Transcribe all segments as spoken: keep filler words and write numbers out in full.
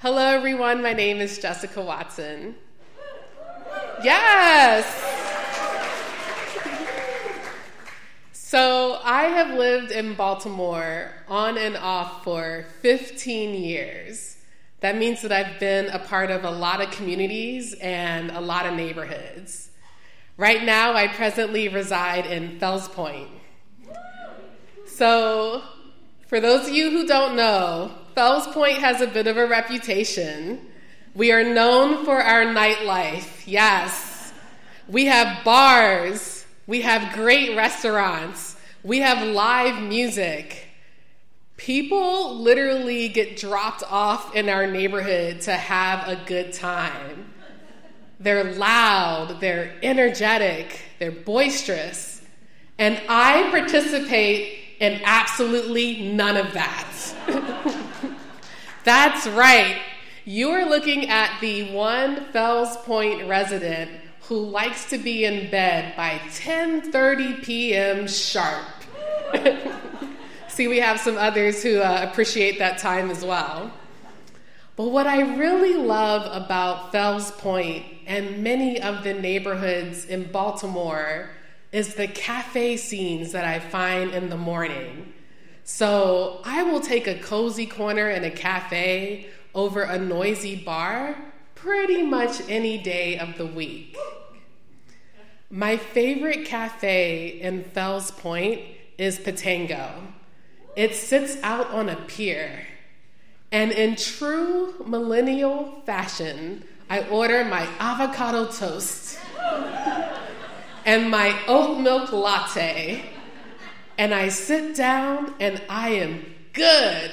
Hello, everyone. My name is Jessica Watson. Yes! So I have lived in Baltimore on and off for fifteen years. That means that I've been a part of a lot of communities and a lot of neighborhoods. Right now, I presently reside in Fells Point. So, for those of you who don't know, Fells Point has a bit of a reputation. We are known for our nightlife, yes. We have bars, we have great restaurants, we have live music. People literally get dropped off in our neighborhood to have a good time. They're loud, they're energetic, they're boisterous, and I participate in absolutely none of that. That's right. You're looking at the one Fells Point resident who likes to be in bed by ten thirty p.m. sharp. See, we have some others who uh, appreciate that time as well. But what I really love about Fells Point and many of the neighborhoods in Baltimore is the cafe scenes that I find in the morning. So I will take a cozy corner in a cafe over a noisy bar pretty much any day of the week. My favorite cafe in Fells Point is Patango. It sits out on a pier. And in true millennial fashion, I order my avocado toast and my oat milk latte, and I sit down and I am good.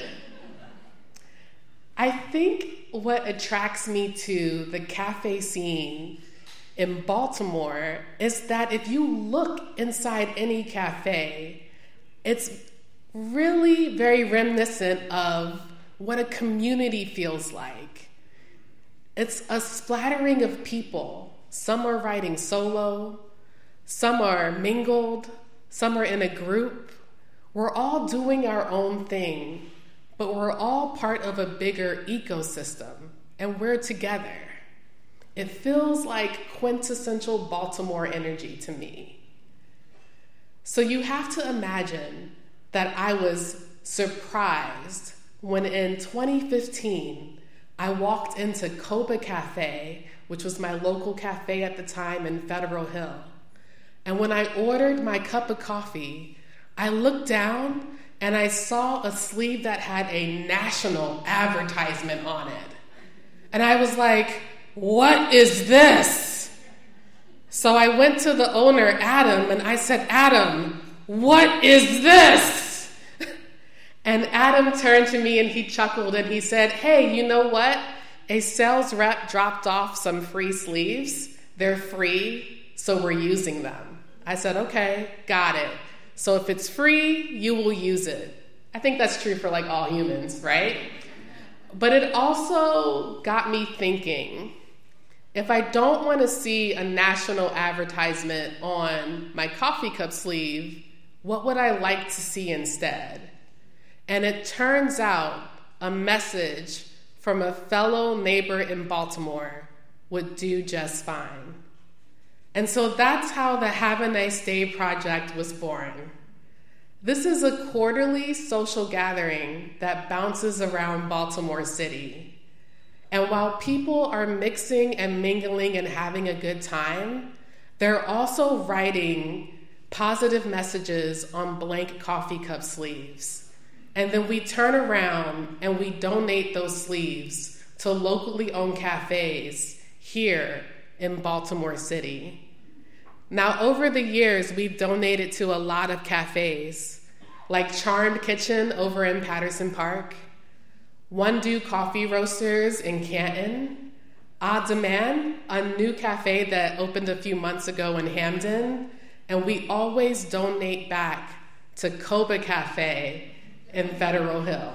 I think what attracts me to the cafe scene in Baltimore is that if you look inside any cafe, it's really very reminiscent of what a community feels like. It's a splattering of people. Some are riding solo, some are mingled, some are in a group. We're all doing our own thing, but we're all part of a bigger ecosystem, and we're together. It feels like quintessential Baltimore energy to me. So you have to imagine that I was surprised when in twenty fifteen, I walked into Coba Cafe, which was my local cafe at the time in Federal Hill. And when I ordered my cup of coffee, I looked down and I saw a sleeve that had a national advertisement on it. And I was like, what is this? So I went to the owner, Adam, and I said, Adam, what is this? And Adam turned to me and he chuckled and he said, hey, you know what? A sales rep dropped off some free sleeves. They're free, so we're using them. I said, okay, got it. So if it's free, you will use it. I think that's true for like all humans, right? But it also got me thinking, if I don't want to see a national advertisement on my coffee cup sleeve, what would I like to see instead? And it turns out a message from a fellow neighbor in Baltimore would do just fine. And so that's how the Have a Nice Day Project was born. This is a quarterly social gathering that bounces around Baltimore City. And while people are mixing and mingling and having a good time, they're also writing positive messages on blank coffee cup sleeves. And then we turn around and we donate those sleeves to locally owned cafes here in Baltimore City. Now, over the years, we've donated to a lot of cafes, like Charmed Kitchen over in Patterson Park, One Do Coffee Roasters in Canton, A Demand, a new cafe that opened a few months ago in Hamden, and we always donate back to Coba Cafe in Federal Hill.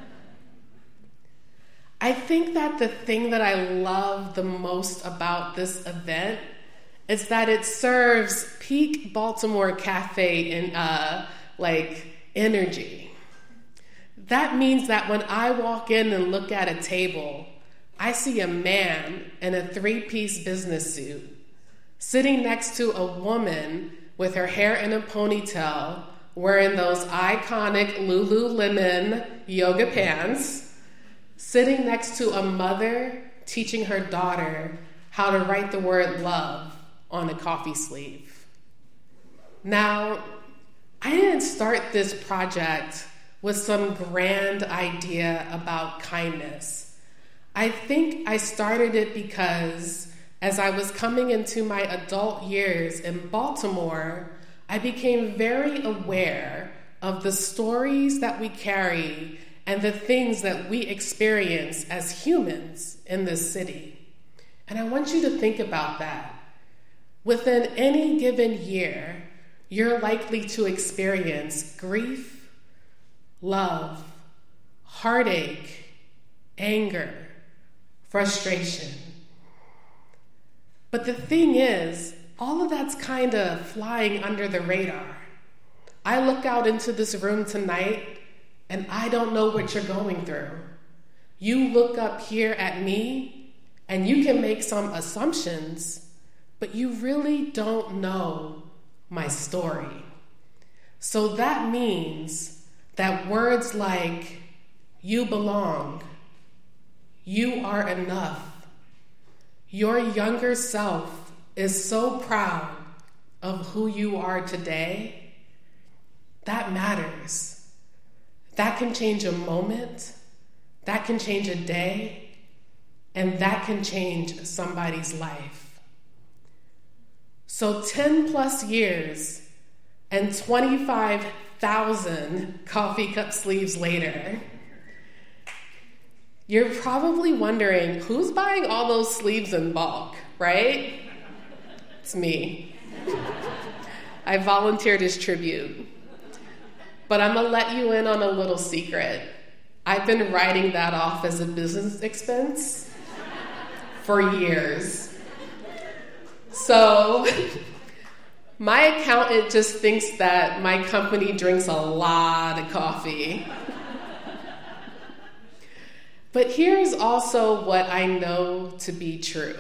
I think that the thing that I love the most about this event is that it serves peak Baltimore cafe in uh, like energy. That means that when I walk in and look at a table, I see a man in a three-piece business suit sitting next to a woman with her hair in a ponytail, wearing those iconic Lululemon yoga pants, sitting next to a mother teaching her daughter how to write the word love on a coffee sleeve. Now, I didn't start this project with some grand idea about kindness. I think I started it because as I was coming into my adult years in Baltimore, I became very aware of the stories that we carry and the things that we experience as humans in this city. And I want you to think about that. Within any given year, you're likely to experience grief, love, heartache, anger, frustration. But the thing is, all of that's kind of flying under the radar. I look out into this room tonight, and I don't know what you're going through. You look up here at me, and you can make some assumptions, but you really don't know my story. So that means that words like, you belong, you are enough, your younger self is so proud of who you are today, that matters. That can change a moment, that can change a day, and that can change somebody's life. So ten plus years and twenty-five thousand coffee cup sleeves later, you're probably wondering, who's buying all those sleeves in bulk, right? It's me. I volunteered as tribute. But I'm going to let you in on a little secret. I've been writing that off as a business expense for years. So my accountant just thinks that my company drinks a lot of coffee. But here's also what I know to be true.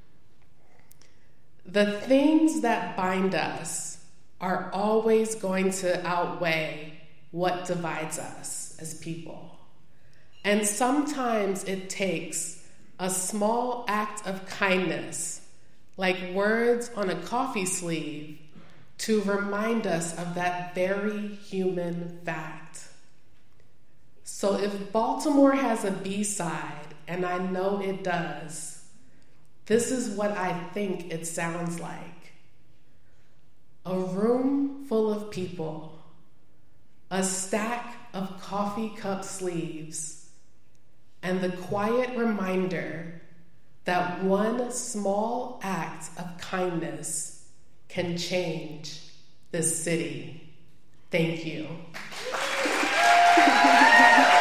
The things that bind us are always going to outweigh what divides us as people. And sometimes it takes a small act of kindness, like words on a coffee sleeve, to remind us of that very human fact. So if Baltimore has a B-side, and I know it does, this is what I think it sounds like. A room full of people, a stack of coffee cup sleeves, and the quiet reminder that one small act of kindness can change this city. Thank you.